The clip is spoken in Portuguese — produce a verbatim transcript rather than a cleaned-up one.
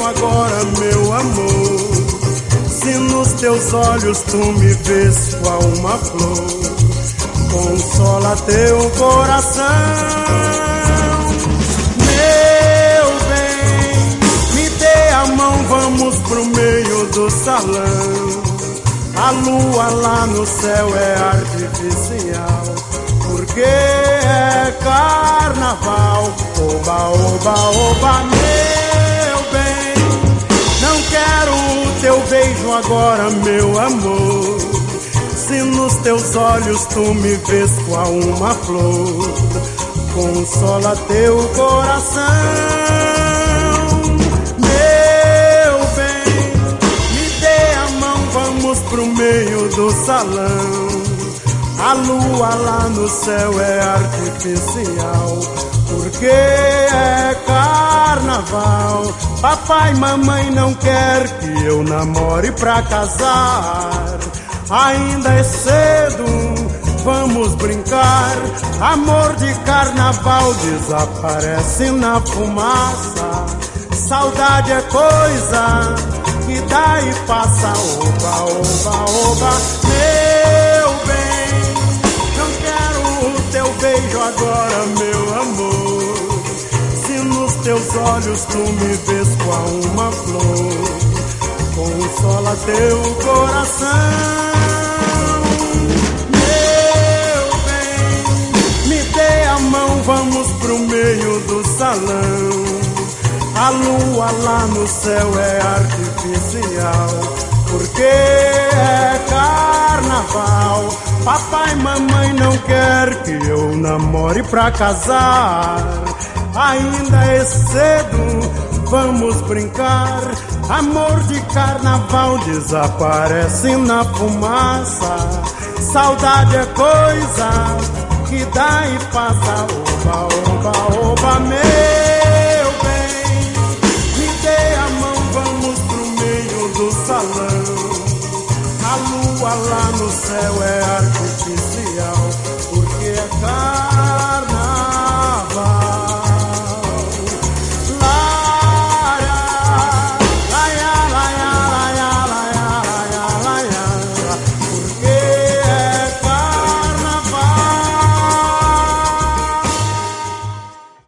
agora, meu amor. Se nos teus olhos tu me vês qual uma flor, consola teu coração. Meu bem, me dê a mão, vamos pro meio do salão. A lua lá no céu é artificial, porque é carnaval. Oba, oba, oba, meu bem, não quero o teu beijo agora, meu amor. Se nos teus olhos tu me vês qual uma flor, consola teu coração. Meu bem, me dê a mão, vamos pro meio do salão. A lua lá no céu é artificial, porque é carnaval. Papai e mamãe não quer que eu namore pra casar. Ainda é cedo, vamos brincar. Amor de carnaval desaparece na fumaça. Saudade é coisa que dá e passa. Oba, oba, oba, meu bem, não quero o teu beijo agora, meu amor. Se nos teus olhos tu me vês qual uma flor, consola teu coração. Meu bem, me dê a mão, vamos pro meio do salão. A lua lá no céu é artificial, porque é carnaval. Papai e mamãe não quer que eu namore pra casar. Ainda é cedo, vamos brincar. Amor de carnaval desaparece na fumaça. Saudade é coisa que dá e passa. Oba, oba, oba, meu.